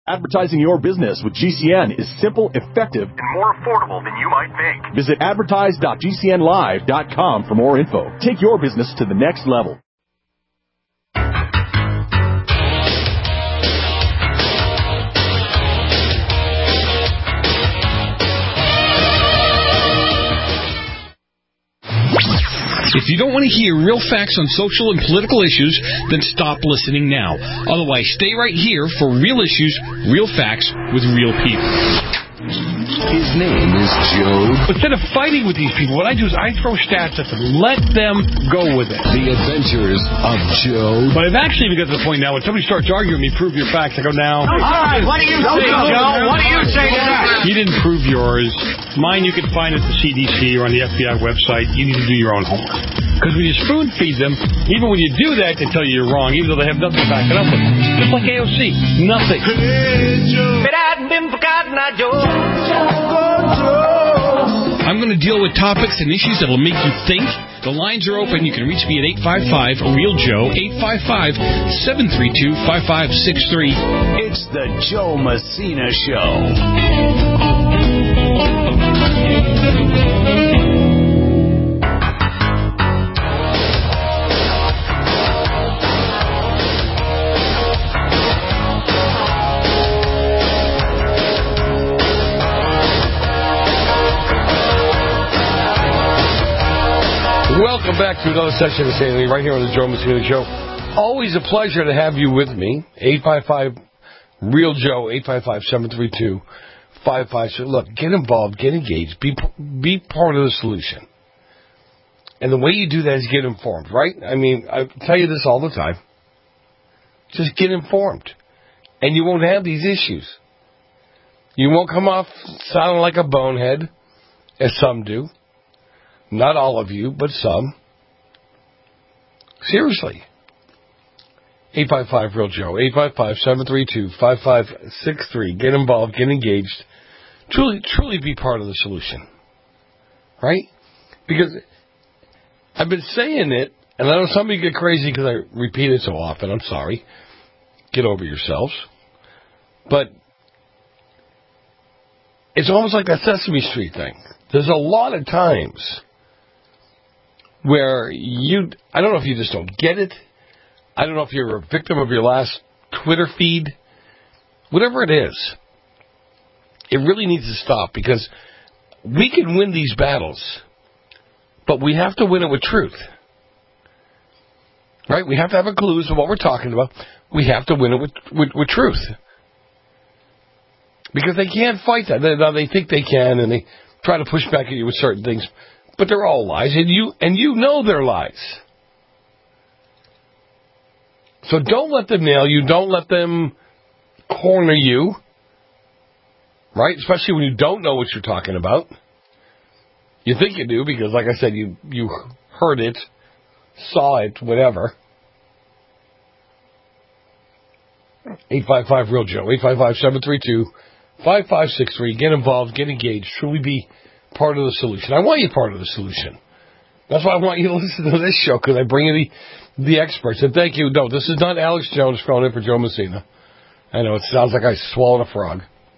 Advertising your business with GCN is simple, effective, and more affordable than you might think. Visit advertise.gcnlive.com for more info. Take your business to the next level. If you don't want to hear real facts on social and political issues, then stop listening now. Otherwise, stay right here for real issues, real facts, with real people. His name is Joe. Instead of fighting with these people, what I do is I throw stats at them. Let them go with it. The Adventures of Joe. But I've actually even got to the point now when somebody starts arguing with me, prove your facts, I go, now. All right, what do you say, Joe? What do you say to that? You didn't prove yours. Mine you can find at the CDC or on the FBI website. You need to do your own homework. Because when you spoon feed them, even when you do that, they tell you you're wrong, even though they have nothing to back it up with. Just like AOC. Nothing. But I've been forgotten, Joe. I'm going to deal with topics and issues that will make you think. The lines are open. You can reach me at 855-REAL-JOE, 855-732-5563. It's the Joe Messina Show. Welcome back to another session of St. Lee, right here on the Joe Messina Show. Always a pleasure to have you with me. 855-REAL-JOE, 855-732-5563. Look, get involved, get engaged, be part of the solution. And the way you do that is get informed, right? I mean, I tell you this all the time. Just get informed. And you won't have these issues. You won't come off sounding like a bonehead, as some do. Not all of you, but some. Seriously. 855-REAL-JOE, 855-732-5563. Get involved, get engaged. Truly be part of the solution. Right? Because I've been saying it, and I know some of you get crazy because I repeat it so often. I'm sorry. Get over yourselves. But it's almost like that Sesame Street thing. There's a lot of times where I don't know if you just don't get it. I don't know if you're a victim of your last Twitter feed. Whatever it is, it really needs to stop because we can win these battles, but we have to win it with truth. Right? We have to have a clue of what we're talking about. We have to win it with truth. Because they can't fight that. They think they can, and they try to push back at you with certain things. But they're all lies, and you know they're lies. So don't let them nail you. Don't let them corner you. Right? Especially when you don't know what you're talking about. You think you do because, like I said, you heard it, saw it, whatever. 855-REAL-JOE, 855-732-5563. Get involved, get engaged, truly be part of the solution. I want you part of the solution. That's why I want you to listen to this show, because I bring you the experts. And thank you. No, this is not Alex Jones filling in for Joe Messina. I know, it sounds like I swallowed a frog.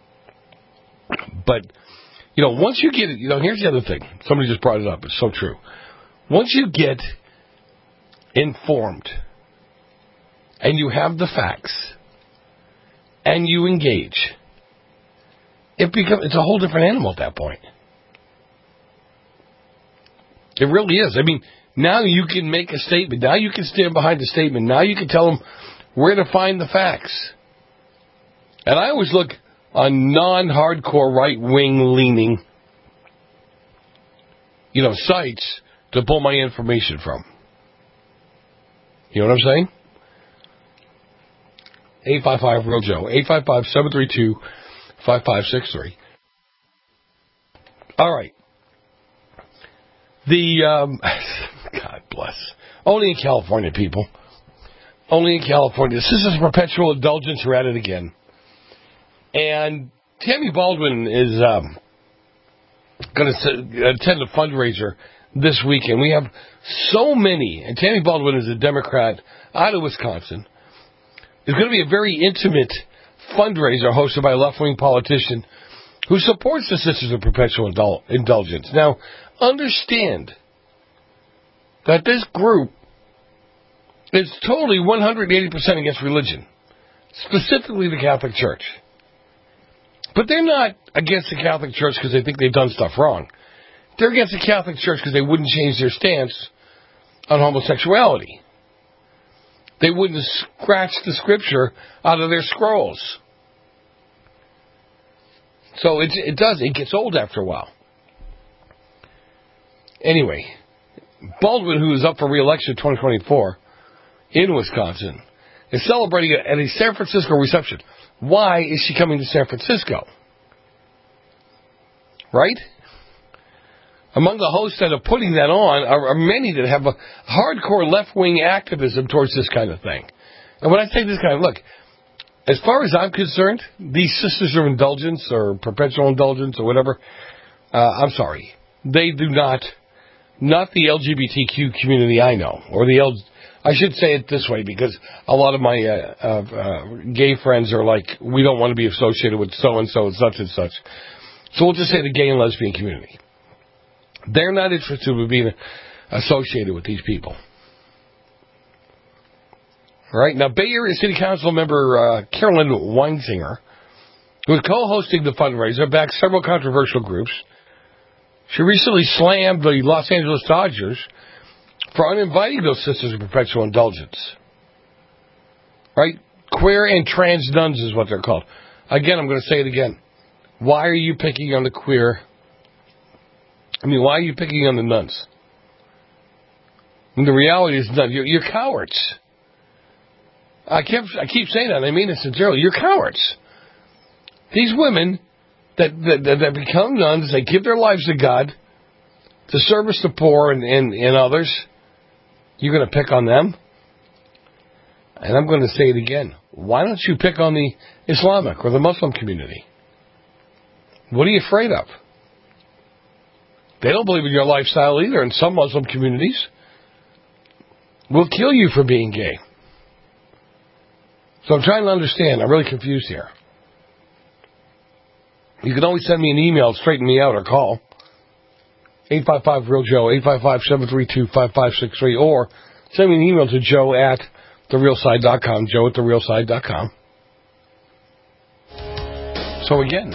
But, once you get it, here's the other thing. Somebody just brought it up. It's so true. Once you get informed, and you have the facts, and you engage, it's a whole different animal at that point. It really is. I mean, now you can make a statement. Now you can stand behind the statement. Now you can tell them where to find the facts. And I always look on non-hardcore right-wing leaning, sites to pull my information from. You know what I'm saying? 855-REAL-JOE, 855-732-5563. All right. God bless. Only in California, people. Only in California. This is a perpetual indulgence. We're at it again. And Tammy Baldwin is going to attend a fundraiser this weekend. We have so many. And Tammy Baldwin is a Democrat out of Wisconsin. It's going to be a very intimate fundraiser hosted by a left-wing politician who supports the Sisters of Perpetual Indulgence. Now, understand that this group is totally 180% against religion, specifically the Catholic Church. But they're not against the Catholic Church because they think they've done stuff wrong. They're against the Catholic Church because they wouldn't change their stance on homosexuality. They wouldn't scratch the scripture out of their scrolls. So it gets old after a while. Anyway, Baldwin, who is up for re-election in 2024 in Wisconsin, is celebrating at a San Francisco reception. Why is she coming to San Francisco? Right? Among the hosts that are putting that on are many that have a hardcore left-wing activism towards this kind of thing. And when I say this kind of, look, as far as I'm concerned, these Sisters of Indulgence or Perpetual Indulgence or whatever, I'm sorry. They do not the LGBTQ community I know, or I should say it this way because a lot of my gay friends are like, we don't want to be associated with so-and-so and such and such. So we'll just say the gay and lesbian community. They're not interested in being associated with these people. All right. Now, Bay Area City Council member Carolyn Weinsinger, who is co-hosting the fundraiser, backs several controversial groups. She recently slammed the Los Angeles Dodgers for uninviting those Sisters of Perpetual Indulgence. Right? Queer and trans nuns is what they're called. Again, I'm going to say it again. Why are you picking on the queer? Why are you picking on the nuns? The reality is, you're cowards. I keep saying that. I mean it sincerely. You're cowards. These women that become nuns, they give their lives to God to service the poor and others. You're going to pick on them? And I'm going to say it again. Why don't you pick on the Islamic or the Muslim community? What are you afraid of? They don't believe in your lifestyle either in some Muslim communities. Will kill you for being gay. So I'm trying to understand. I'm really confused here. You can always send me an email, straighten me out, or call 855-REAL-JOE, 855-732-5563, or send me an email to joe@therealside.com, joe@therealside.com. So again,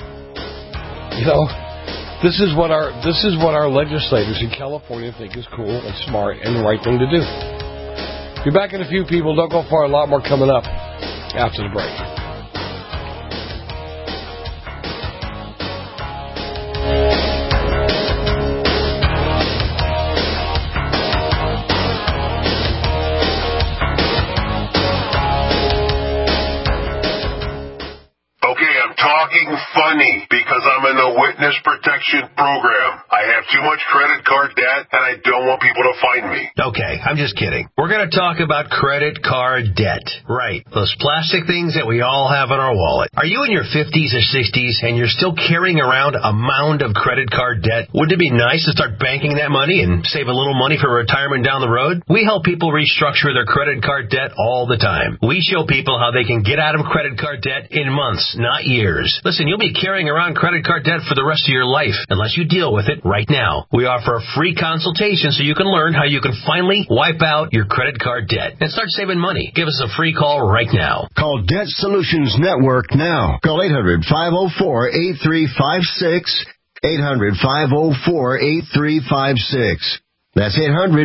this is what our legislators in California think is cool and smart and the right thing to do. Be back in a few, people. Don't go far. A lot more coming up after the break. Funny because I'm in the witness protection program. I have too much credit card debt and I don't want people to find me. Okay, I'm just kidding. We're going to talk about credit card debt. Right, those plastic things that we all have in our wallet. Are you in your 50s or 60s and you're still carrying around a mound of credit card debt? Wouldn't it be nice to start banking that money and save a little money for retirement down the road? We help people restructure their credit card debt all the time. We show people how they can get out of credit card debt in months, not years. Listen, you'll be carrying around credit card debt for the rest of your life unless you deal with it right now. We offer a free consultation so you can learn how you can finally wipe out your credit card debt and start saving money. Give us a free call right now. Call Debt Solutions Network now. Call 800-504-8356. 800-504-8356. That's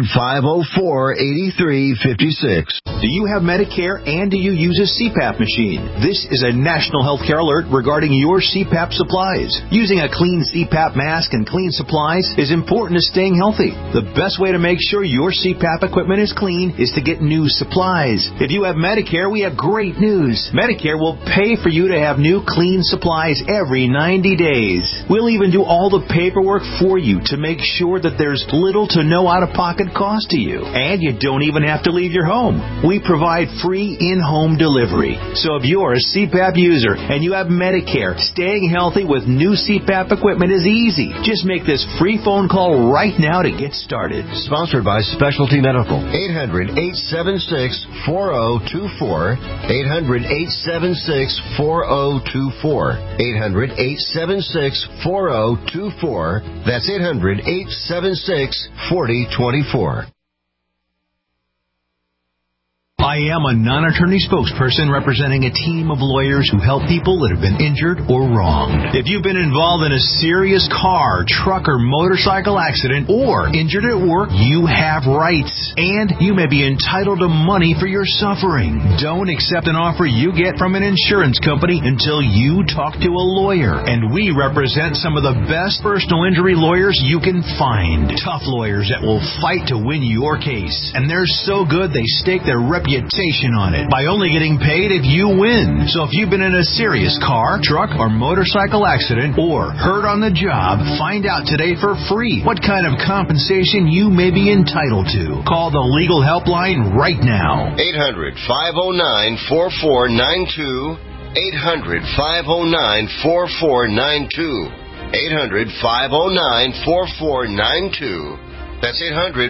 800-504-8356. Do you have Medicare and do you use a CPAP machine? This is a national healthcare alert regarding your CPAP supplies. Using a clean CPAP mask and clean supplies is important to staying healthy. The best way to make sure your CPAP equipment is clean is to get new supplies. If you have Medicare, we have great news. Medicare will pay for you to have new clean supplies every 90 days. We'll even do all the paperwork for you to make sure that there's little to no no out-of-pocket cost to you. And you don't even have to leave your home. We provide free in-home delivery. So if you're a CPAP user and you have Medicare, staying healthy with new CPAP equipment is easy. Just make this free phone call right now to get started. Sponsored by Specialty Medical. 800-876-4024. 800-876-4024. 800-876-4024. That's 800-876-4024. I am a non-attorney spokesperson representing a team of lawyers who help people that have been injured or wronged. If you've been involved in a serious car, truck, or motorcycle accident or injured at work, you have rights, and you may be entitled to money for your suffering. Don't accept an offer you get from an insurance company until you talk to a lawyer, and we represent some of the best personal injury lawyers you can find. Tough lawyers that will fight to win your case, and they're so good they stake their reputation on it by only getting paid if you win. So if you've been in a serious car, truck, or motorcycle accident or hurt on the job, find out today for free what kind of compensation you may be entitled to. Call the legal helpline right now. 800-509-4492. 800-509-4492. 800-509-4492. That's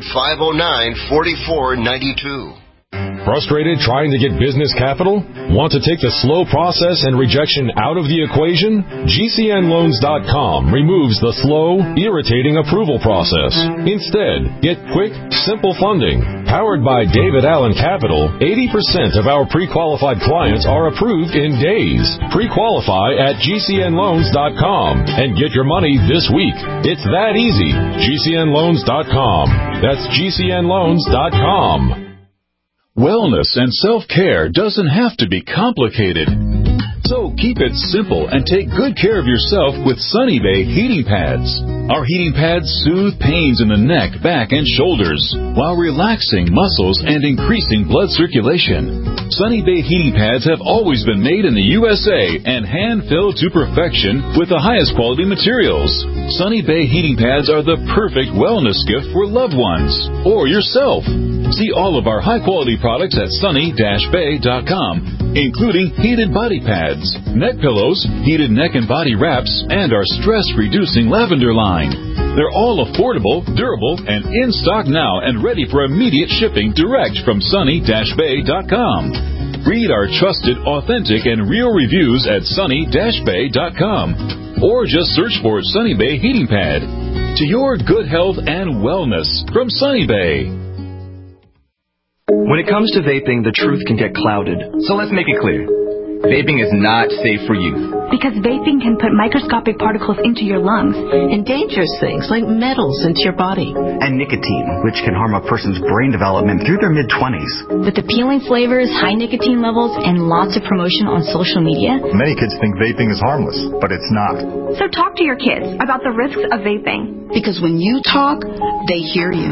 800-509-4492. Frustrated trying to get business capital? Want to take the slow process and rejection out of the equation? GCNLoans.com removes the slow, irritating approval process. Instead, get quick, simple funding. Powered by David Allen Capital, 80% of our pre-qualified clients are approved in days. Pre-qualify at GCNLoans.com and get your money this week. It's that easy. GCNLoans.com. That's GCNLoans.com. Wellness and self-care doesn't have to be complicated. So keep it simple and take good care of yourself with Sunny Bay heating pads. Our heating pads soothe pains in the neck, back, and shoulders while relaxing muscles and increasing blood circulation. Sunny Bay heating pads have always been made in the USA and hand-filled to perfection with the highest quality materials. Sunny Bay heating pads are the perfect wellness gift for loved ones or yourself. See all of our high-quality products at sunny-bay.com, including heated body pads, neck pillows, heated neck and body wraps, and our stress-reducing lavender line. They're all affordable, durable, and in stock now and ready for immediate shipping direct from sunny-bay.com. Read our trusted, authentic, and real reviews at sunny-bay.com, or just search for Sunny Bay Heating Pad. To your good health and wellness from Sunny Bay. When it comes to vaping, the truth can get clouded. So let's make it clear. Vaping is not safe for youth. Because vaping can put microscopic particles into your lungs. And dangerous things like metals into your body. And nicotine, which can harm a person's brain development through their mid-20s. With appealing flavors, high nicotine levels, and lots of promotion on social media. Many kids think vaping is harmless, but it's not. So talk to your kids about the risks of vaping. Because when you talk, they hear you.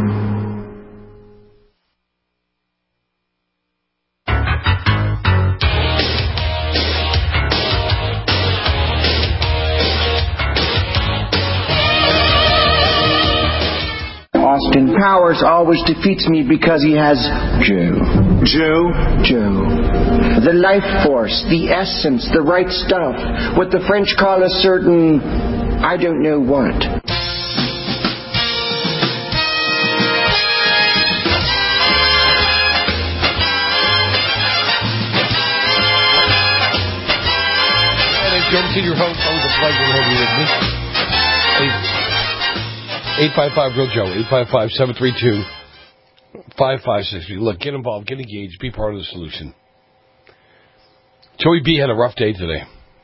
Austin Powers always defeats me because he has Joe. The life force, the essence, the right stuff. What the French call a certain, I don't know what. Joe, to your host, always a pleasure to have you with me. 855-REAL-JOE, 855-732-5563. Look, get involved, get engaged, be part of the solution. Joey B had a rough day today.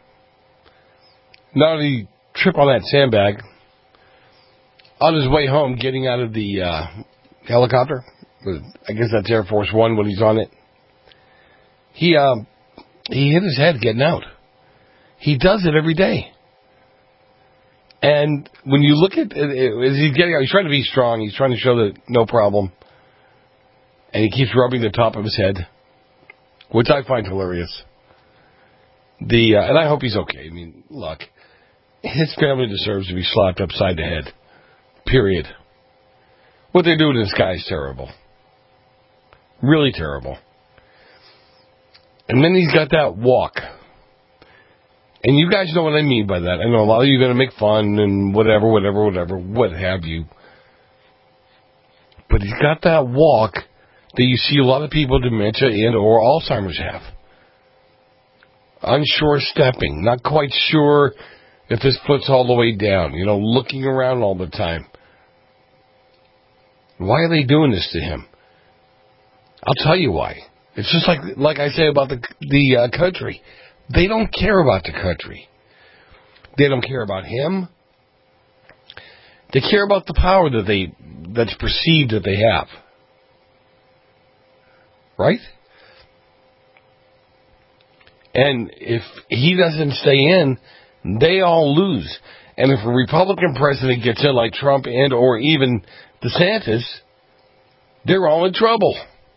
Not only trip on that sandbag, on his way home, getting out of the helicopter, I guess that's Air Force One when he's on it, he hit his head getting out. He does it every day. And when you look at, as he's getting out, he's trying to be strong. He's trying to show that no problem. And he keeps rubbing the top of his head, which I find hilarious. And I hope he's okay. I mean, look, his family deserves to be slapped upside the head. Period. What they're doing to this guy is terrible. Really terrible. And then he's got that walk. And you guys know what I mean by that. I know a lot of you are going to make fun and whatever, what have you. But he's got that walk that you see a lot of people with dementia and or Alzheimer's have. Unsure stepping, not quite sure if this foot's all the way down, looking around all the time. Why are they doing this to him? I'll tell you why. It's just like I say about the country. They don't care about the country. They don't care about him. They care about the power that's perceived that they have. Right? And if he doesn't stay in, they all lose. And if a Republican president gets in like Trump and or even DeSantis, they're all in trouble.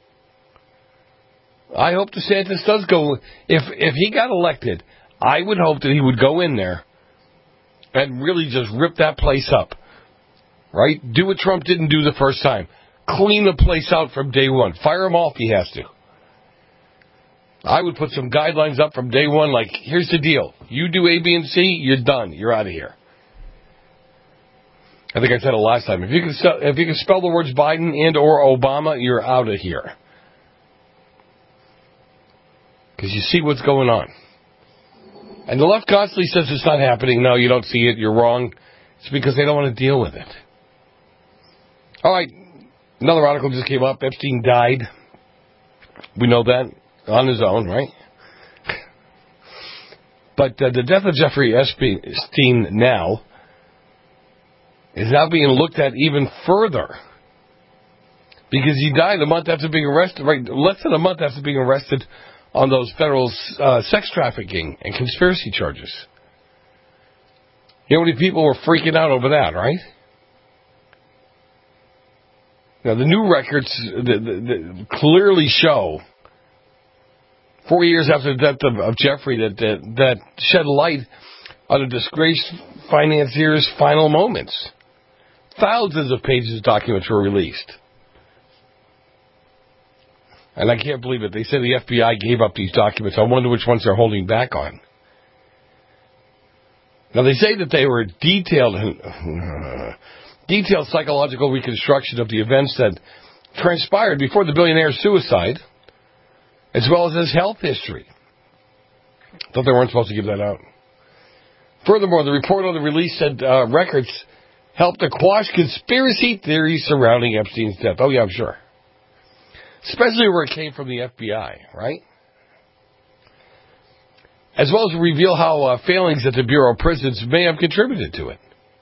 I hope DeSantis does go. If he got elected, I would hope that he would go in there and really just rip that place up. Right? Do what Trump didn't do the first time. Clean the place out from day one. Fire him off if he has to. I would put some guidelines up from day one, like, here's the deal. You do A, B, and C, you're done. You're out of here. I think I said it last time. If you can spell the words Biden and or Obama, you're out of here. Because you see what's going on. And the left constantly says it's not happening. No, you don't see it. You're wrong. It's because they don't want to deal with it. All right. Another article just came up. Epstein died. We know that on his own, right? But the death of Jeffrey Epstein now is now being looked at even further. Because he died a month after being arrested, right? Less than a month after being arrested on those federal sex trafficking and conspiracy charges. You know how many people were freaking out over that, right? Now, the new records clearly show, 4 years after the death of Jeffrey, that shed light on a disgraced financier's final moments. Thousands of pages of documents were released. And I can't believe it. They say the FBI gave up these documents. I wonder which ones they're holding back on. Now, they say that they were detailed psychological reconstruction of the events that transpired before the billionaire's suicide, as well as his health history. Thought they weren't supposed to give that out. Furthermore, the report on the release said records helped to quash conspiracy theories surrounding Epstein's death. Oh, yeah, I'm sure. Especially where it came from the FBI, right? As well as reveal how failings at the Bureau of Prisons may have contributed to it.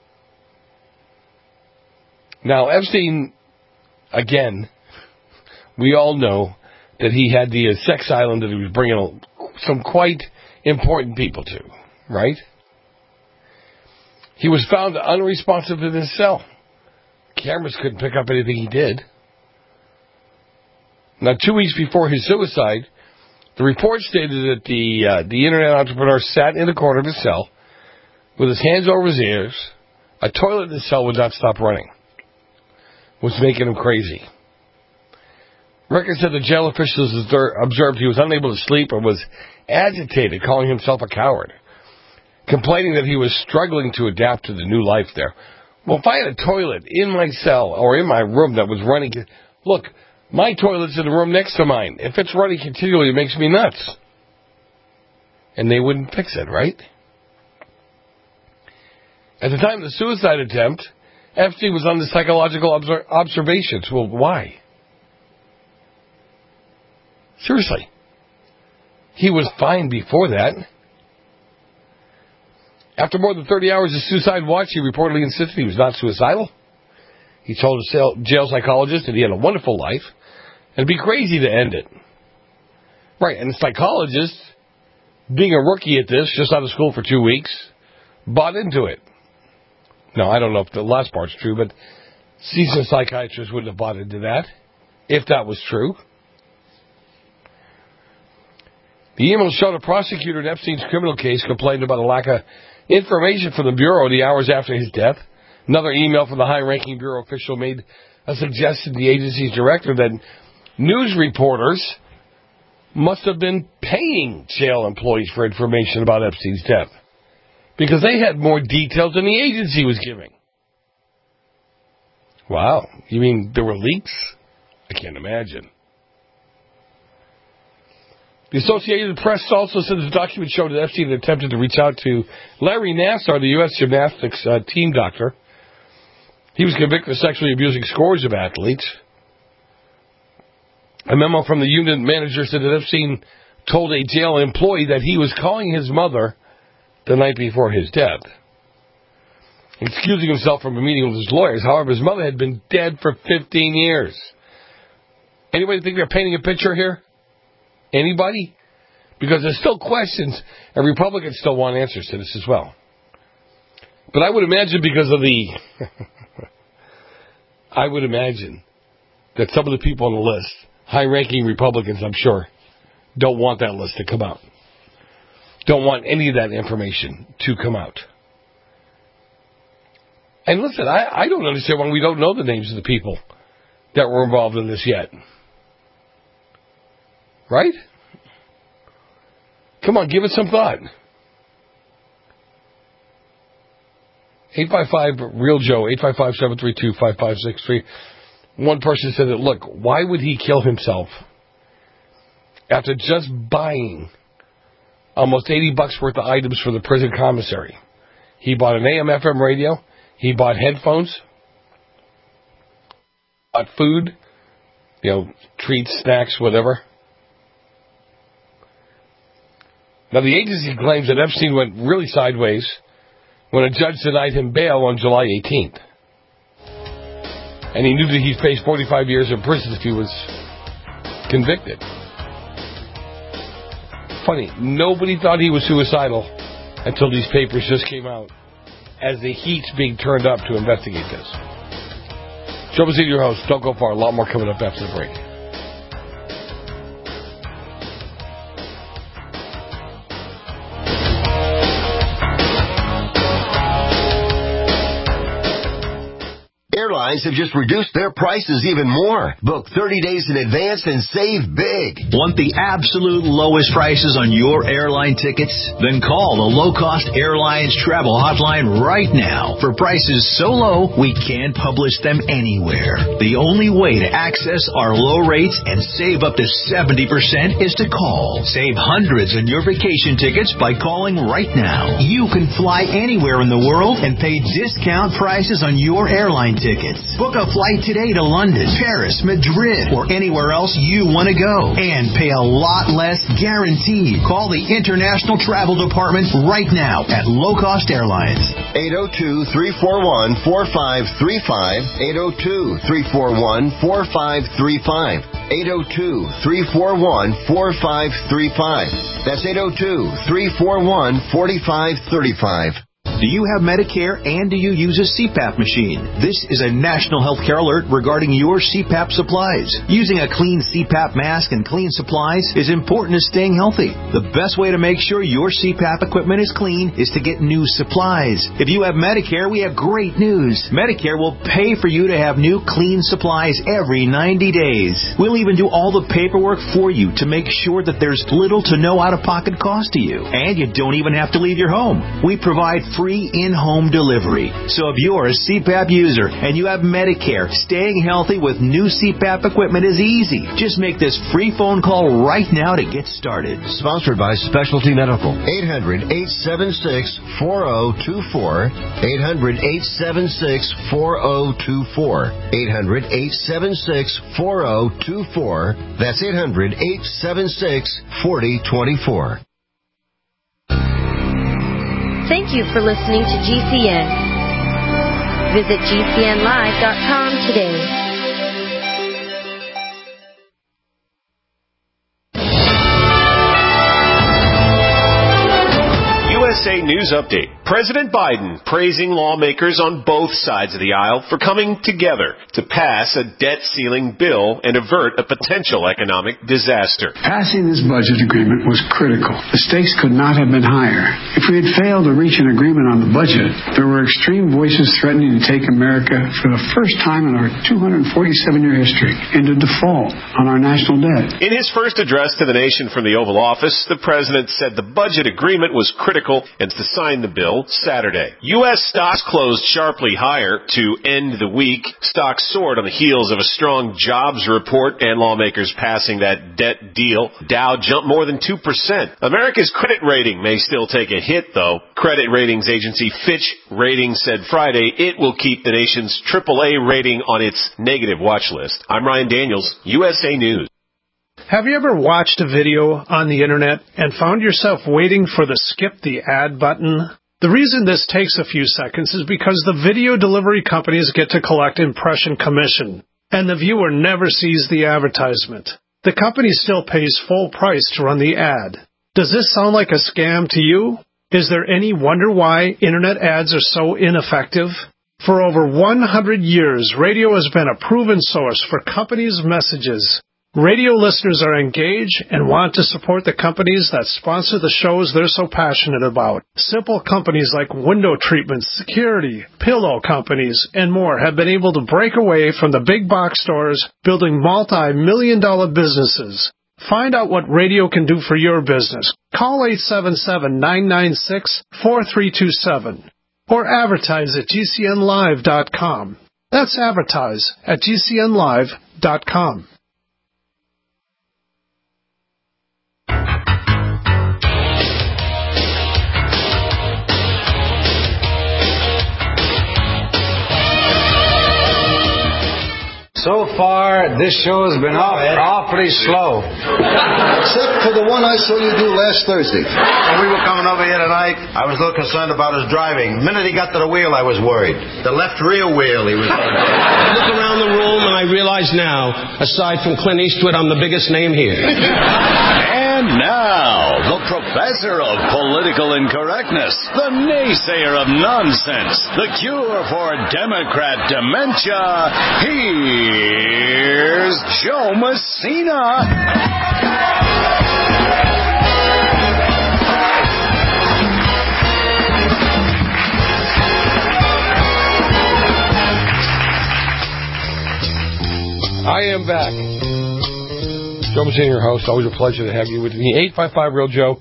Now, Epstein, again, we all know that he had the sex island that he was bringing some quite important people to, right? He was found unresponsive in his cell. Cameras couldn't pick up anything he did. Now, 2 weeks before his suicide, the report stated that the internet entrepreneur sat in the corner of his cell with his hands over his ears. A toilet in his cell would not stop running. Was making him crazy. Records said the jail officials observed he was unable to sleep or was agitated, calling himself a coward, complaining that he was struggling to adapt to the new life there. Well, if I had a toilet in my cell or in my room that was running, look, my toilet's in the room next to mine. If it's running continually, it makes me nuts. And they wouldn't fix it, right? At the time of the suicide attempt, Epstein was under psychological observations. Well, why? Seriously. He was fine before that. After more than 30 hours of suicide watch, he reportedly insisted he was not suicidal. He told his jail psychologist that he had a wonderful life. It'd be crazy to end it. Right, and the psychologist, being a rookie at this, just out of school for 2 weeks, bought into it. No, I don't know if the last part's true, but seasoned psychiatrists wouldn't have bought into that, if that was true. The email showed a prosecutor in Epstein's criminal case complained about a lack of information from the Bureau the hours after his death. Another email from the high-ranking Bureau official made suggested the agency's director that news reporters must have been paying jail employees for information about Epstein's death because they had more details than the agency was giving. Wow. You mean there were leaks? I can't imagine. The Associated Press also said the document showed that Epstein had attempted to reach out to Larry Nassar, the U.S. gymnastics team doctor. He was convicted of sexually abusing scores of athletes. A memo from the unit manager said that Epstein told a jail employee that he was calling his mother the night before his death, excusing himself from a meeting with his lawyers. However, his mother had been dead for 15 years. Anybody think they're painting a picture here? Anybody? Because there's still questions, and Republicans still want answers to this as well. But I would imagine because of the... I would imagine that some of the people on the list, high-ranking Republicans, I'm sure, don't want that list to come out. Don't want any of that information to come out. And listen, I don't understand why we don't know the names of the people that were involved in this yet. Right? Come on, give it some thought. 855-REAL-JOE, 855-732-5563. One person said that, look, why would he kill himself after just buying almost $80 worth of items for the prison commissary? He bought an AM/FM radio. He bought headphones. Bought food. Treats, snacks, whatever. Now, the agency claims that Epstein went really sideways when a judge denied him bail on July 18th. And he knew that he'd face 45 years in prison if he was convicted. Funny, nobody thought he was suicidal until these papers just came out as the heat's being turned up to investigate this. Joe Mazzini, your host. Don't go far. A lot more coming up after the break. Airlines have just reduced their prices even more. Book 30 days in advance and save big. Want the absolute lowest prices on your airline tickets? Then call the Low Cost Airlines Travel Hotline right now for prices so low we can't publish them anywhere. The only way to access our low rates and save up to 70% is to call. Save hundreds on your vacation tickets by calling right now. You can fly anywhere in the world and pay discount prices on your airline tickets. Book a flight today to London, Paris, Madrid, or anywhere else you want to go and pay a lot less guaranteed. Call the International Travel Department right now at Low Cost Airlines. 802-341-4535. 802-341-4535. 802-341-4535. That's 802-341-4535. Do you have Medicare and do you use a CPAP machine? This is a national healthcare alert regarding your CPAP supplies. Using a clean CPAP mask and clean supplies is important to staying healthy. The best way to make sure your CPAP equipment is clean is to get new supplies. If you have Medicare, we have great news. Medicare will pay for you to have new clean supplies every 90 days. We'll even do all the paperwork for you to make sure that there's little to no out-of-pocket cost to you. And you don't even have to leave your home. We provide free in-home delivery. So if you're a CPAP user and you have Medicare, staying healthy with new CPAP equipment is easy. Just make this free phone call right now to get started. Sponsored by Specialty Medical. 800-876-4024. 800-876-4024. 800-876-4024. That's 800-876-4024. Thank you for listening to GCN. Visit GCNlive.com today. USA News Update. President Biden praising lawmakers on both sides of the aisle for coming together to pass a debt ceiling bill and avert a potential economic disaster. Passing this budget agreement was critical. The stakes could not have been higher. If we had failed to reach an agreement on the budget, there were extreme voices threatening to take America for the first time in our 247-year history into default on our national debt. In his first address to the nation from the Oval Office, the president said the budget agreement was critical and to sign the bill Saturday. U.S. stocks closed sharply higher to end the week. Stocks soared on the heels of a strong jobs report and lawmakers passing that debt deal. Dow jumped more than 2%. America's credit rating may still take a hit, though. Credit ratings agency Fitch Ratings said Friday it will keep the nation's AAA rating on its negative watch list. I'm Ryan Daniels, USA News. Have you ever watched a video on the internet and found yourself waiting for the skip the ad button? The reason this takes a few seconds is because the video delivery companies get to collect impression commission, and the viewer never sees the advertisement. The company still pays full price to run the ad. Does this sound like a scam to you? Is there any wonder why internet ads are so ineffective? For over 100 years, radio has been a proven source for companies' messages. Radio listeners are engaged and want to support the companies that sponsor the shows they're so passionate about. Simple companies like window treatments, security, pillow companies, and more have been able to break away from the big box stores, building multi-million-dollar businesses. Find out what radio can do for your business. Call 877-996-4327 or advertise at GCNlive.com. That's advertise at GCNlive.com. So far, this show has been awfully slow. Except for the one I saw you do last Thursday. When we were coming over here tonight, I was a little concerned about his driving. The minute he got to the wheel, I was worried. The left rear wheel, he was I look around the room and I realize now, aside from Clint Eastwood, I'm the biggest name here. And now, the professor of political incorrectness, the naysayer of nonsense, the cure for Democrat dementia, here's Joe Messina. I am back. Joe Messina, your host. Always a pleasure to have you with me. 855-REAL-JOE.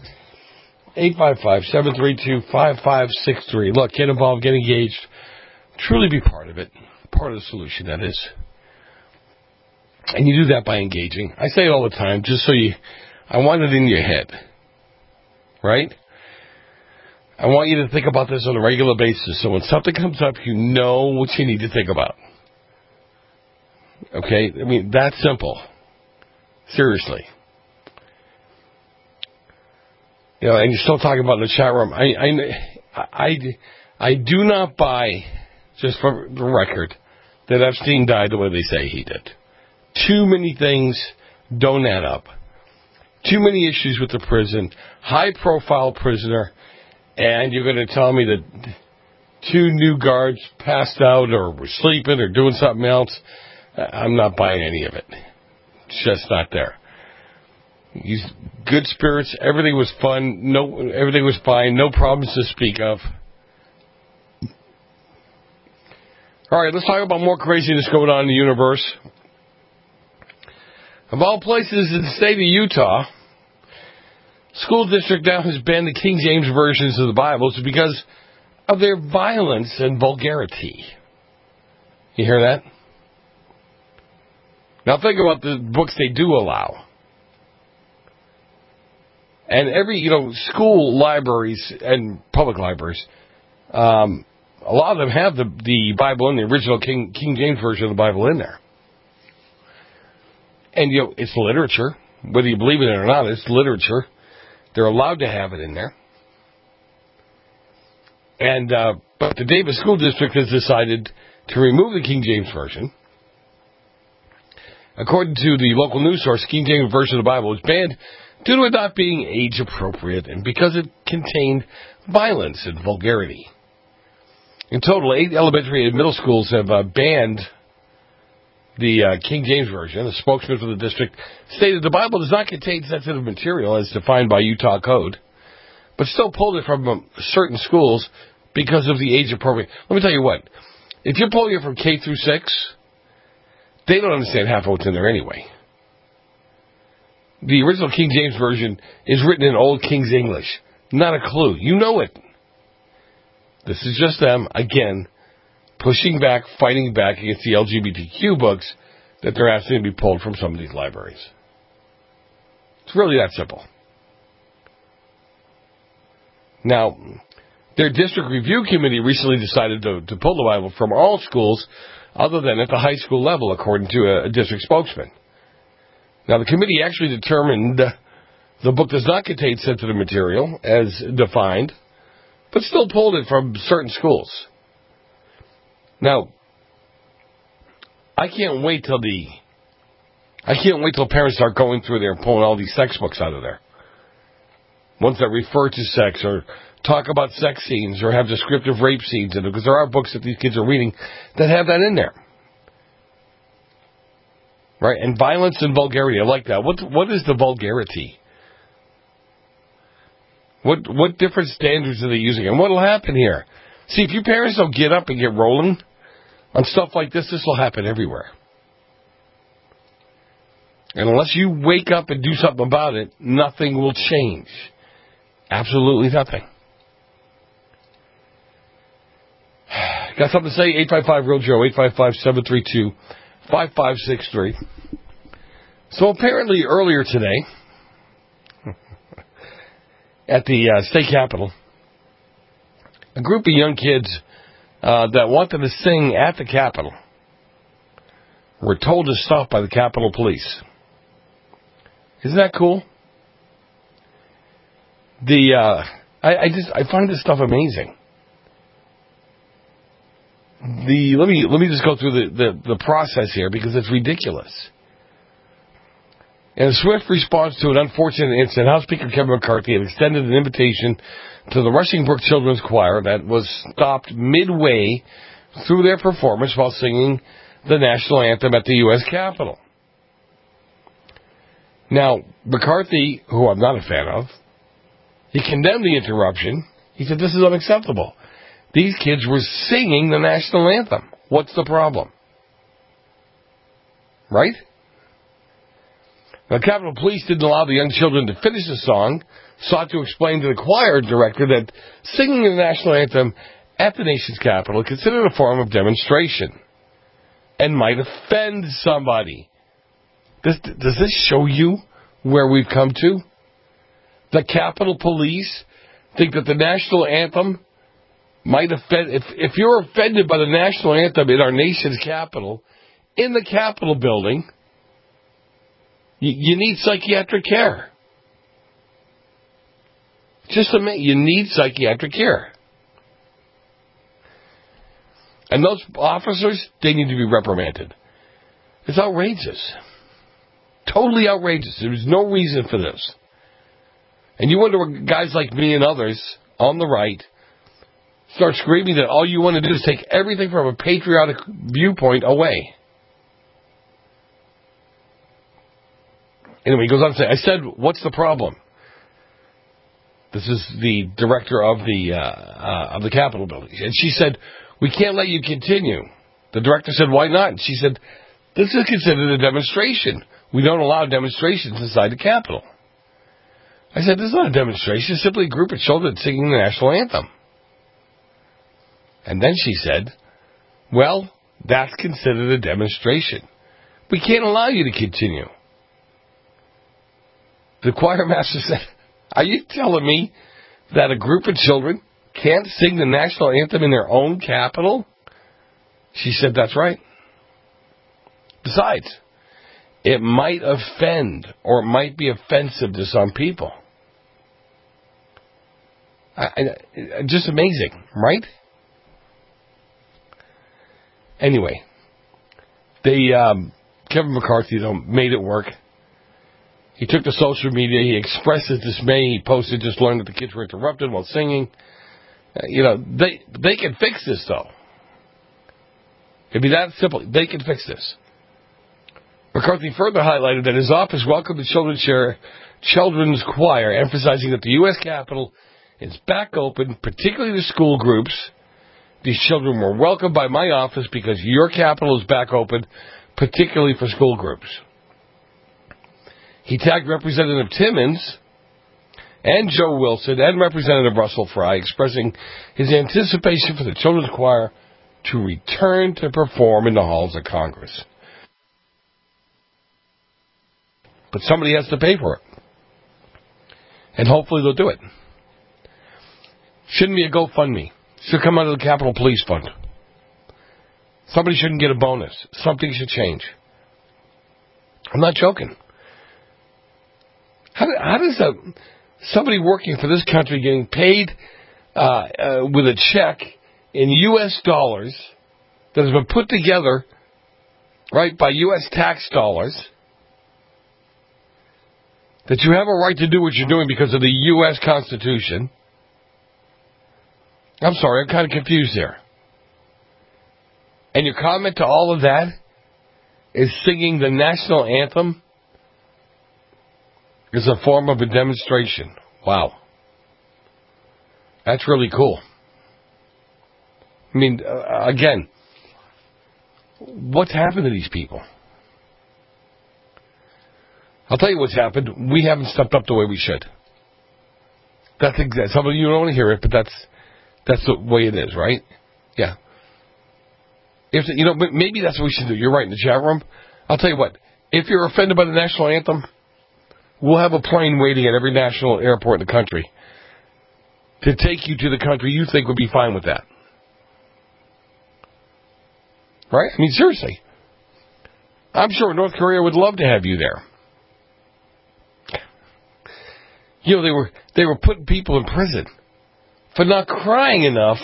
855-732-5563. Look, get involved, get engaged. Truly be part of it. Part of the solution, that is. And you do that by engaging. I say it all the time, just so I want it in your head. Right? I want you to think about this on a regular basis, so when something comes up, you know what you need to think about. Okay? I mean, that's simple. Seriously. You know, and you're still talking about in the chat room. I do not buy, just for the record, that Epstein died the way they say he did. Too many things don't add up. Too many issues with the prison. High-profile prisoner, and you're going to tell me that 2 new guards passed out or were sleeping or doing something else? I'm not buying any of it. It's just not there. He's good spirits. Everything was fun. Everything was fine. No problems to speak of. All right, let's talk about more craziness going on in the universe. Of all places in the state of Utah, school district now has banned the King James versions of the Bibles because of their violence and vulgarity. You hear that? Now think about the books they do allow. And every, school libraries and public libraries, a lot of them have the Bible in the original King James version of the Bible in there. And, it's literature. Whether you believe in it or not, it's literature. They're allowed to have it in there. And, but the Davis School District has decided to remove the King James Version According to the local news source, King James Version of the Bible was banned due to it not being age-appropriate and because it contained violence and vulgarity. In total, 8 elementary and middle schools have banned the King James Version. The spokesman for the district stated the Bible does not contain sensitive material as defined by Utah code, but still pulled it from certain schools because of the age-appropriate. Let me tell you what. If you're pulling it from K through 6, they don't understand half of what's in there anyway. The original King James Version is written in Old King's English. Not a clue. You know it. This is just them, again, pushing back, fighting back against the LGBTQ books that they're asking to be pulled from some of these libraries. It's really that simple. Now, their district review committee recently decided to pull the Bible from all schools other than at the high school level, according to a district spokesman. Now, the committee actually determined the book does not contain sensitive material, as defined, but still pulled it from certain schools. Now, I can't wait till parents start going through there and pulling all these sex books out of there. Ones that refer to sex or talk about sex scenes or have descriptive rape scenes in them, because there are books that these kids are reading that have that in there. Right? And violence and vulgarity. I like that. What is the vulgarity? What different standards are they using? And what will happen here? See, if your parents don't get up and get rolling on stuff like this will happen everywhere. And unless you wake up and do something about it, nothing will change. Absolutely nothing. Got something to say? 855-REAL-JOE, 855-732-5563. So apparently earlier today, at the state capitol, a group of young kids that wanted to sing at the Capitol were told to stop by the Capitol Police. Isn't that cool? I find this stuff amazing. Let me just go through the process here because it's ridiculous. In a swift response to an unfortunate incident, House Speaker Kevin McCarthy had extended an invitation to the Rushing Brook Children's Choir that was stopped midway through their performance while singing the national anthem at the U.S. Capitol. Now, McCarthy, who I'm not a fan of, he condemned the interruption. He said, this is unacceptable. These kids were singing the national anthem. What's the problem? Right? Now, Capitol Police didn't allow the young children to finish the song, sought to explain to the choir director that singing the national anthem at the nation's capital is considered a form of demonstration and might offend somebody. Does this show you where we've come to? The Capitol Police think that the national anthem might offend. If you're offended by the national anthem in our nation's capital, in the Capitol building, you need psychiatric care. Just admit you need psychiatric care. And those officers, they need to be reprimanded. It's outrageous. Totally outrageous. There's no reason for this. And you wonder what guys like me and others on the right start screaming that all you want to do is take everything from a patriotic viewpoint away. Anyway, he goes on to say, I said, what's the problem? This is the director of the Capitol building. And she said, we can't let you continue. The director said, why not? And she said, this is considered a demonstration. We don't allow demonstrations inside the Capitol. I said, this is not a demonstration. It's simply a group of children singing the national anthem. And then she said, well, that's considered a demonstration. We can't allow you to continue. The choir master said, are you telling me that a group of children can't sing the national anthem in their own capital? She said, that's right. Besides, it might offend or it might be offensive to some people. Just amazing, right? Anyway, the Kevin McCarthy, though, made it work. He took to social media. He expressed his dismay. He posted, just learned that the kids were interrupted while singing. They can fix this, though. It'd be that simple. They can fix this. McCarthy further highlighted that his office welcomed the children's choir, emphasizing that the U.S. Capitol is back open, particularly to school groups. These children were welcomed by my office because your Capitol is back open, particularly for school groups. He tagged Representative Timmons and Joe Wilson and Representative Russell Fry, expressing his anticipation for the children's choir to return to perform in the halls of Congress. But somebody has to pay for it. And hopefully they'll do it. Shouldn't be a GoFundMe. Should come out of the Capitol Police Fund. Somebody shouldn't get a bonus. Something should change. I'm not joking. How does somebody working for this country getting paid with a check in U.S. dollars that has been put together, right, by U.S. tax dollars, that you have a right to do what you're doing because of the U.S. Constitution? I'm sorry, I'm kind of confused there. And your comment to all of that is singing the national anthem is a form of a demonstration. Wow. That's really cool. I mean, again, what's happened to these people? I'll tell you what's happened. We haven't stepped up the way we should. That's exactly. Some of you don't want to hear it, but that's the way it is, right? Yeah. Maybe that's what we should do. You're right in the chat room. I'll tell you what. If you're offended by the national anthem, we'll have a plane waiting at every national airport in the country to take you to the country you think would be fine with that. Right? I mean, seriously. I'm sure North Korea would love to have you there. They were putting people in prison for not crying enough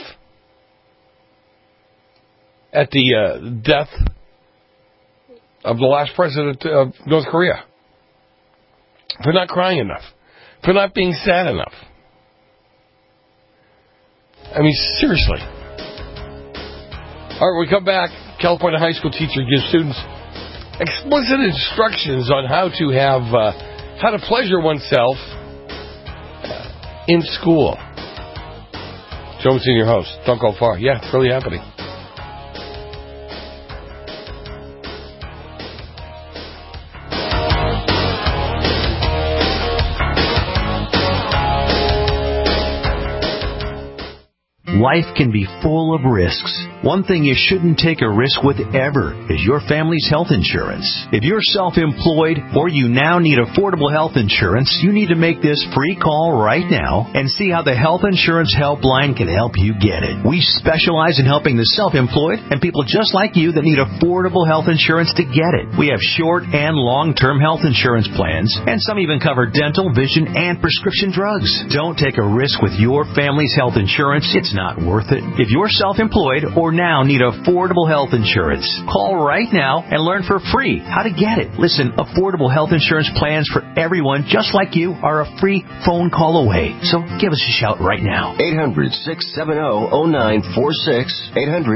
at the death of the last president of North Korea. For not crying enough. For not being sad enough. I mean, seriously. All right, when we come back, California high school teacher gives students explicit instructions on how to pleasure oneself in school. Joe Messina, your host. Don't go far. Yeah, it's really happening. Life can be full of risks. One thing you shouldn't take a risk with ever is your family's health insurance. If you're self-employed or you now need affordable health insurance, you need to make this free call right now and see how the Health Insurance Helpline can help you get it. We specialize in helping the self-employed and people just like you that need affordable health insurance to get it. We have short and long-term health insurance plans, and some even cover dental, vision, and prescription drugs. Don't take a risk with your family's health insurance. It's not worth it. If you're self-employed or now need affordable health insurance, call right now and learn for free how to get it. Listen, affordable health insurance plans for everyone just like you are a free phone call away. So give us a shout right now. 800-670-0946.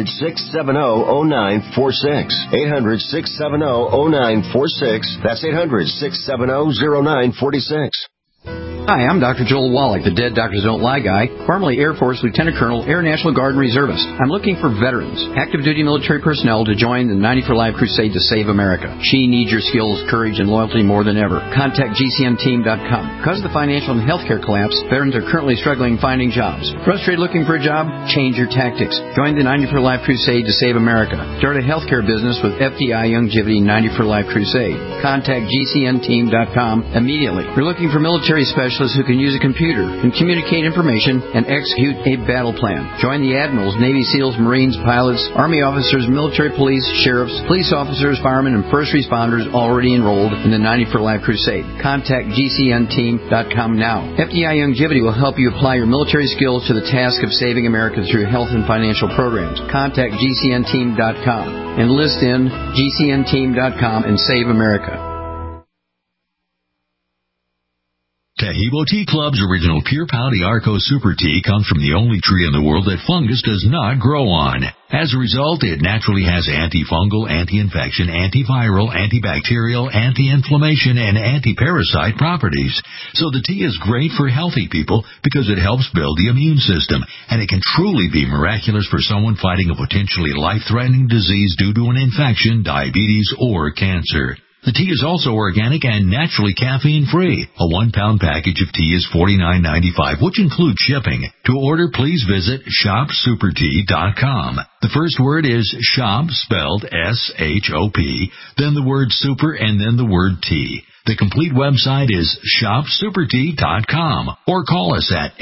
800-670-0946. 800-670-0946. That's 800-670-0946. Hi, I'm Dr. Joel Wallach, the Dead Doctors Don't Lie guy, formerly Air Force Lieutenant Colonel, Air National Guard Reservist. I'm looking for veterans, active duty military personnel to join the 90 for Life crusade to save America. She needs your skills, courage, and loyalty more than ever. Contact GCNteam.com. Because of the financial and healthcare collapse, veterans are currently struggling finding jobs. Frustrated looking for a job? Change your tactics. Join the 90 for Life crusade to save America. Start a healthcare business with FDI Youngevity 90 for Life crusade. Contact GCNteam.com immediately. If you're looking for military specialists, specialists who can use a computer and communicate information and execute a battle plan. Join the Admirals, Navy SEALs, Marines, pilots, Army officers, military police, sheriffs, police officers, firemen, and first responders already enrolled in the 90 for Life Crusade. Contact GCNteam.com now. FDI Longevity will help you apply your military skills to the task of saving America through health and financial programs. Contact GCNteam.com. Enlist in GCNteam.com and save America. Tahibo Tea Club's original Pure Pouty Arco Super Tea comes from the only tree in the world that fungus does not grow on. As a result, it naturally has antifungal, anti-infection, antiviral, antibacterial, anti-inflammation, and anti-parasite properties. So the tea is great for healthy people because it helps build the immune system, and it can truly be miraculous for someone fighting a potentially life-threatening disease due to an infection, diabetes, or cancer. The tea is also organic and naturally caffeine-free. A 1-pound package of tea is $49.95, which includes shipping. To order, please visit shopsupertea.com. The first word is shop, spelled S-H-O-P, then the word super, and then the word tea. The complete website is shopsupertea.com, or call us at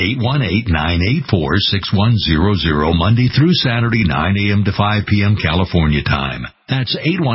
818-984-6100 Monday through Saturday, 9 a.m. to 5 p.m. California time. That's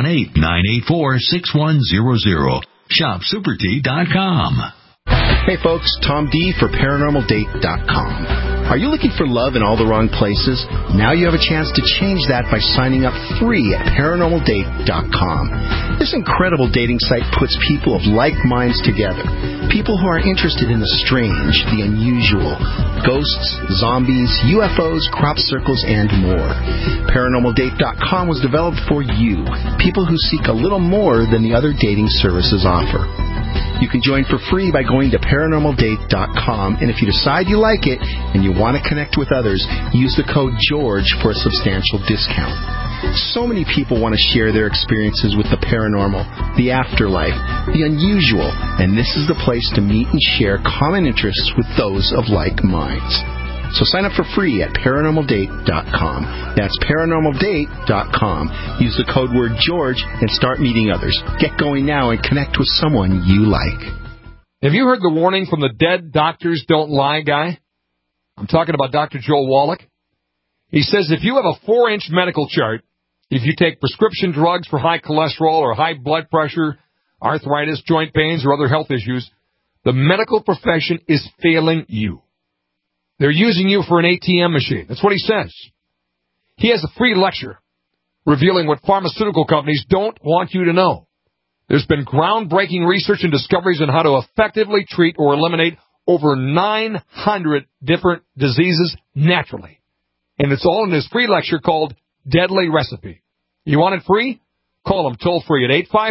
818-984-6100. Shopsupertea.com. Hey folks, Tom D for ParanormalDate.com. Are you looking for love in all the wrong places? Now you have a chance to change that by signing up free at ParanormalDate.com. This incredible dating site puts people of like minds together. People who are interested in the strange, the unusual, ghosts, zombies, UFOs, crop circles, and more. ParanormalDate.com was developed for you, people who seek a little more than the other dating services offer. You can join for free by going to ParanormalDate.com, and if you decide you like it and you want to connect with others, use the code GEORGE for a substantial discount. So many people want to share their experiences with the paranormal, the afterlife, the unusual, and this is the place to meet and share common interests with those of like minds. So sign up for free at ParanormalDate.com. That's ParanormalDate.com. Use the code word George and start meeting others. Get going now and connect with someone you like. Have you heard the warning from the Dead Doctors Don't Lie guy? I'm talking about Dr. Joel Wallach. He says if you have a 4-inch medical chart, if you take prescription drugs for high cholesterol or high blood pressure, arthritis, joint pains, or other health issues, the medical profession is failing you. They're using you for an ATM machine. That's what he says. He has a free lecture revealing what pharmaceutical companies don't want you to know. There's been groundbreaking research and discoveries on how to effectively treat or eliminate over 900 different diseases naturally. And it's all in this free lecture called Deadly Recipe. You want it free? Call him toll free at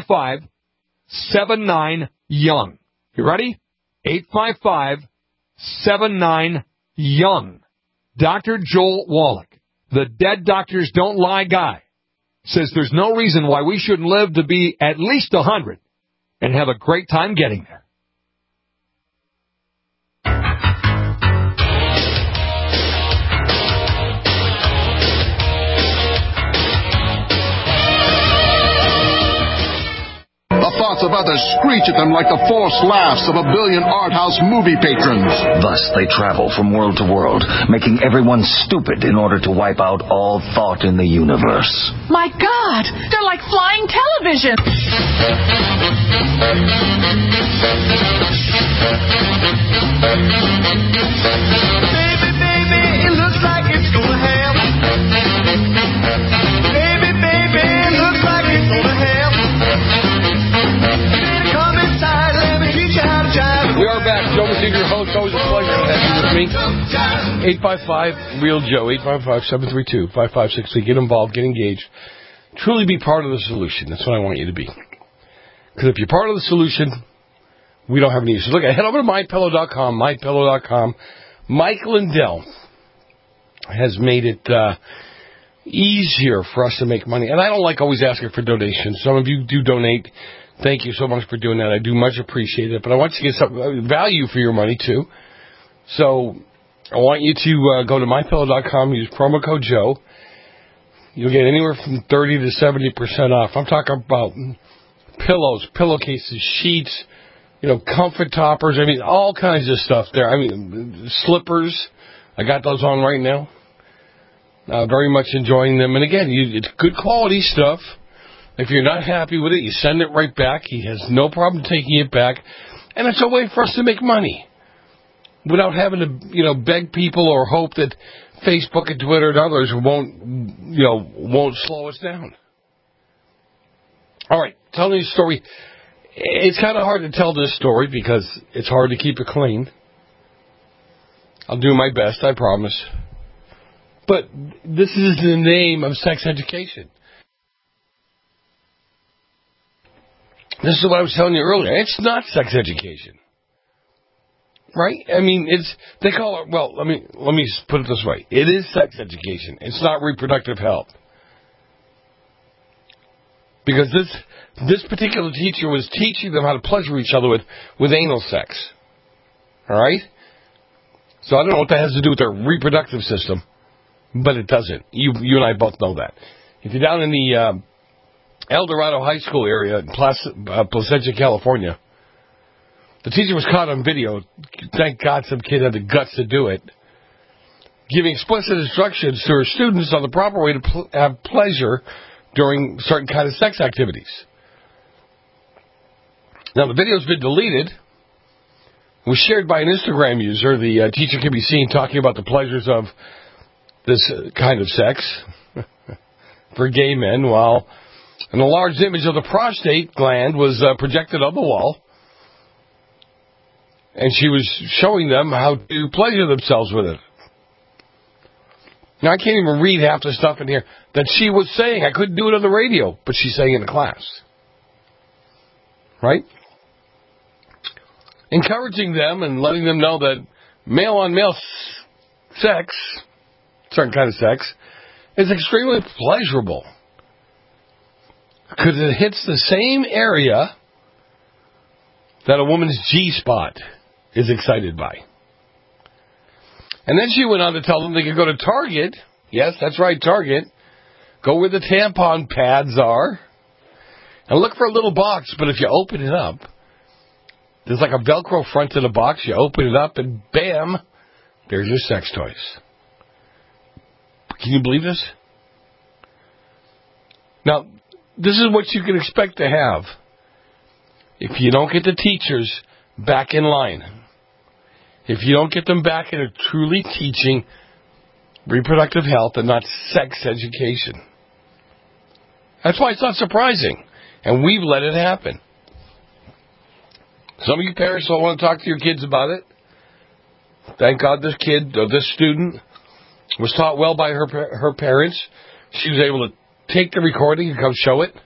855-79-YOUNG. You ready? 855-79-YOUNG. Dr. Joel Wallach, the Dead Doctors Don't Lie guy, says there's no reason why we shouldn't live to be at least 100 and have a great time getting there. The thoughts of others screech at them like the forced laughs of a billion art house movie patrons. Thus they travel from world to world, making everyone stupid in order to wipe out all thought in the universe. My God, they're like flying television. Baby, baby, it looks like it's gonna happen. Baby, baby, it looks like it's gonna happen. We are back. Joe Messina, your host. Always a pleasure to have you with me. 855-REAL-JOE, 855-732-5563. Get involved, get engaged. Truly be part of the solution. That's what I want you to be. Because if you're part of the solution, we don't have any issues. Look, head over to MyPillow.com, MyPillow.com. Mike Lindell has made it easier for us to make money. And I don't like always asking for donations. Some of you do donate. Thank you so much for doing that. I do much appreciate it. But I want you to get some value for your money, too. So I want you to go to MyPillow.com, use promo code Joe. You'll get anywhere from 30 to 70% off. I'm talking about pillows, pillowcases, sheets, comfort toppers. I mean, all kinds of stuff there. I mean, slippers. I got those on right now. Very much enjoying them. And again, it's good quality stuff. If you're not happy with it, you send it right back. He has no problem taking it back. And it's a way for us to make money without having to, beg people or hope that Facebook and Twitter and others won't slow us down. All right, telling you a story. It's kind of hard to tell this story because it's hard to keep it clean. I'll do my best, I promise. But this is the name of sex education. This is what I was telling you earlier. It's not sex education. Right? I mean, they call it, well, let me put it this way. It is sex education. It's not reproductive health. Because this particular teacher was teaching them how to pleasure each other with anal sex. All right? So I don't know what that has to do with their reproductive system, but it doesn't. You and I both know that. If you're down in the El Dorado High School area in Placentia, California, the teacher was caught on video. Thank God some kid had the guts to do it. Giving explicit instructions to her students on the proper way to have pleasure during certain kind of sex activities. Now, the video's been deleted. It was shared by an Instagram user. The teacher can be seen talking about the pleasures of this kind of sex for gay men, while an enlarged image of the prostate gland was projected on the wall. And she was showing them how to pleasure themselves with it. Now, I can't even read half the stuff in here that she was saying. I couldn't do it on the radio, but she's saying in the class. Right? Encouraging them and letting them know that male-on-male sex, certain kind of sex, is extremely pleasurable. Because it hits the same area that a woman's G-spot is excited by. And then she went on to tell them they could go to Target. Yes, that's right, Target. Go where the tampon pads are. And look for a little box, but if you open it up, there's like a Velcro front to the box. You open it up and bam, there's your sex toys. Can you believe this? Now, this is what you can expect to have if you don't get the teachers back in line. If you don't get them back into truly teaching reproductive health and not sex education. That's why it's not surprising. And we've let it happen. Some of you parents don't want to talk to your kids about it. Thank God this kid, or this student, was taught well by her parents. She was able to take the recording and come show it.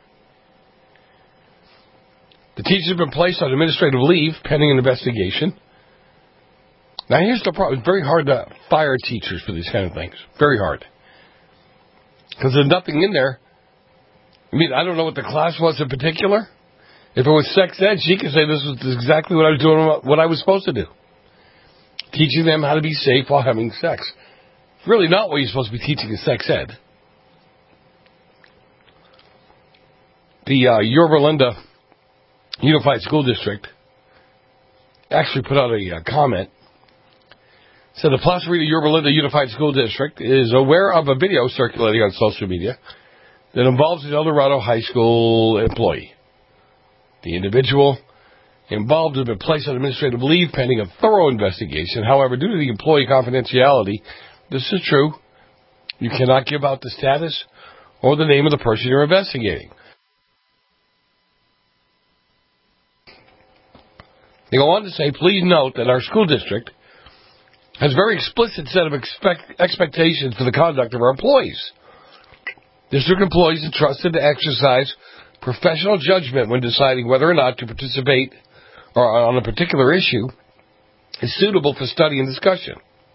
The teacher has been placed on administrative leave pending an investigation. Now, here's the problem. It's very hard to fire teachers for these kind of things. Very hard. Because there's nothing in there. I mean, I don't know what the class was in particular. If it was sex ed, she could say this was exactly what I was doing, what I was supposed to do. Teaching them how to be safe while having sex. It's really not what you're supposed to be teaching in sex ed. The Yorba Linda Unified School District actually put out a comment. Said the Plaza Rita Yorba Linda Unified School District is aware of a video circulating on social media that involves an El Dorado High School employee. The individual involved has been placed on administrative leave pending a thorough investigation. However, due to the employee confidentiality, this is true. You cannot give out the status or the name of the person you're investigating. They go on to say, please note that our school district has a very explicit set of expectations for the conduct of our employees. District employees are trusted to exercise professional judgment when deciding whether or not to participate or on a particular issue is suitable for study and discussion.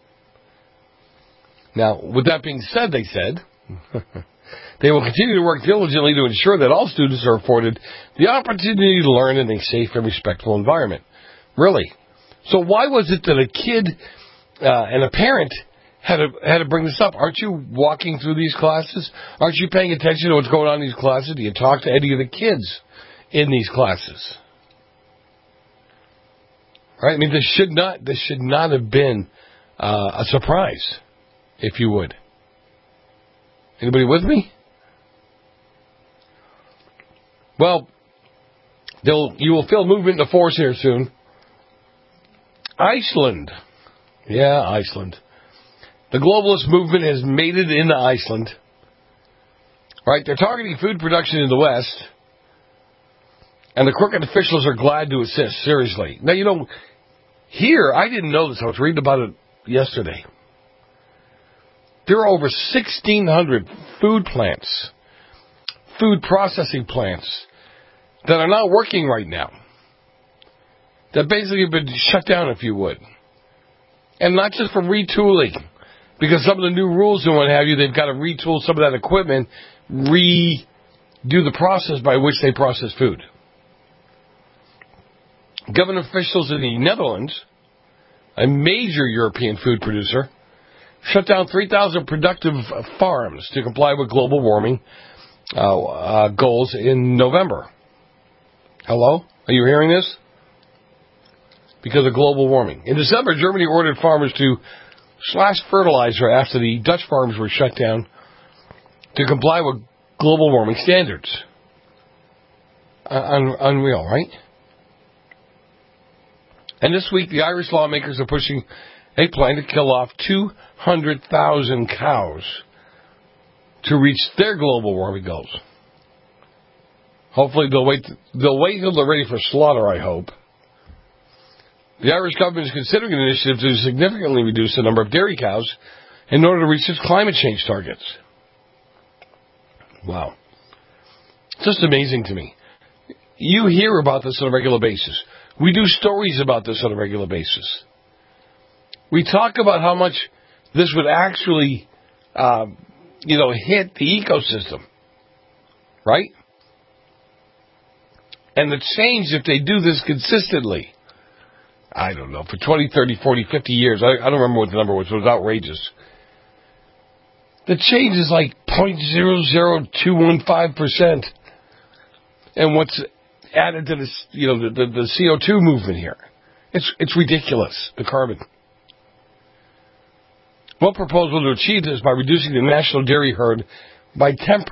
Now, with that being said, they said, they will continue to work diligently to ensure that all students are afforded the opportunity to learn in a safe and respectful environment. Really? So why was it that a kid and a parent had to bring this up? Aren't you walking through these classes? Aren't you paying attention to what's going on in these classes? Do you talk to any of the kids in these classes? Right? I mean, this should not have been a surprise, if you would. Anybody with me? Well, you will feel movement in the force here soon. Iceland. Yeah, Iceland. The globalist movement has made it into Iceland. Right? They're targeting food production in the West. And the crooked officials are glad to assist, seriously. Now, here, I didn't know this. I was reading about it yesterday. There are over 1,600 food plants, food processing plants, that are not working right now. That basically have been shut down, if you would. And not just for retooling. Because some of the new rules and what have you, they've got to retool some of that equipment, redo the process by which they process food. Government officials in the Netherlands, a major European food producer, shut down 3,000 productive farms to comply with global warming goals in November. Hello? Are you hearing this? Because of global warming. In December, Germany ordered farmers to slash fertilizer after the Dutch farms were shut down to comply with global warming standards. Unreal, right? And this week, the Irish lawmakers are pushing a plan to kill off 200,000 cows to reach their global warming goals. Hopefully, they'll wait until they're ready for slaughter, I hope. The Irish government is considering an initiative to significantly reduce the number of dairy cows in order to reach its climate change targets. Wow. It's just amazing to me. You hear about this on a regular basis. We do stories about this on a regular basis. We talk about how much this would actually, hit the ecosystem. Right? And the change, if they do this consistently, I don't know, for 20, 30, 40, 50 years, I don't remember what the number was, it was outrageous. The change is like 0.00215%. And what's added to this, the CO2 movement here. It's ridiculous, the carbon. One proposal to achieve this by reducing the national dairy herd by 10%.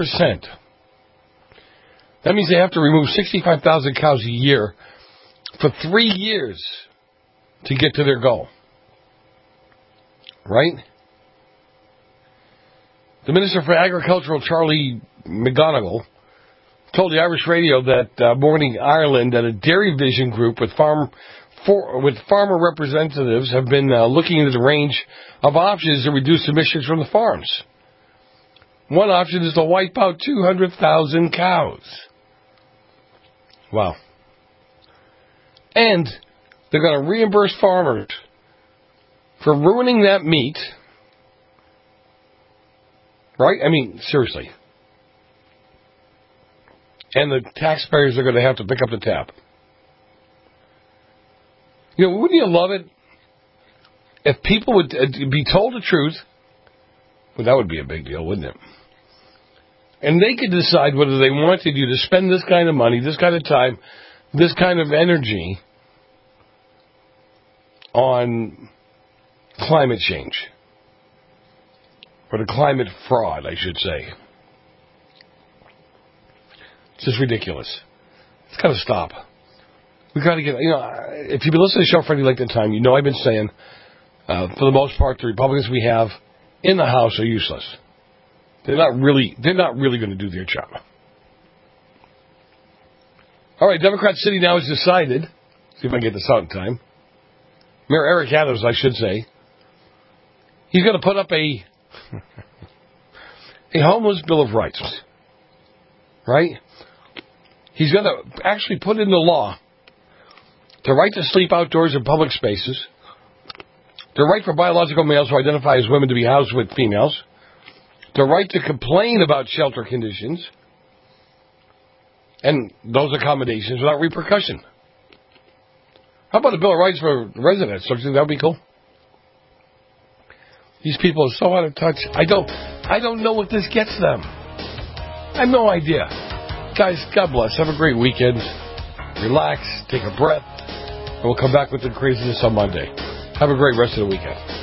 That means they have to remove 65,000 cows a year for 3 years to get to their goal. Right? The Minister for Agriculture, Charlie McGonigal, told the Irish radio that morning Ireland that a Dairy Vision group with farmer representatives have been looking into the range of options to reduce emissions from the farms. One option is to wipe out 200,000 cows. Wow. And they're going to reimburse farmers for ruining that meat. Right? I mean, seriously. And the taxpayers are going to have to pick up the tab. Wouldn't you love it if people would be told the truth? Well, that would be a big deal, wouldn't it? And they could decide whether they wanted you to spend this kind of money, this kind of time, this kind of energy on climate change. Or the climate fraud, I should say. It's just ridiculous. It's got to stop. We've got to get, if you've been listening to the show for any length of time, I've been saying, for the most part, the Republicans we have in the House are useless. They're not really going to do their job. All right, Democrat City now has decided, see if I can get this out in time, Mayor Eric Adams, I should say, he's going to put up a homeless Bill of Rights. Right? He's going to actually put into law the right to sleep outdoors in public spaces, the right for biological males who identify as women to be housed with females, the right to complain about shelter conditions, and those accommodations without repercussion. How about a Bill of Rights for residents? Don't you think that would be cool? These people are so out of touch. I don't know what this gets them. I have no idea. Guys, God bless. Have a great weekend. Relax. Take a breath. And we'll come back with the craziness on Monday. Have a great rest of the weekend.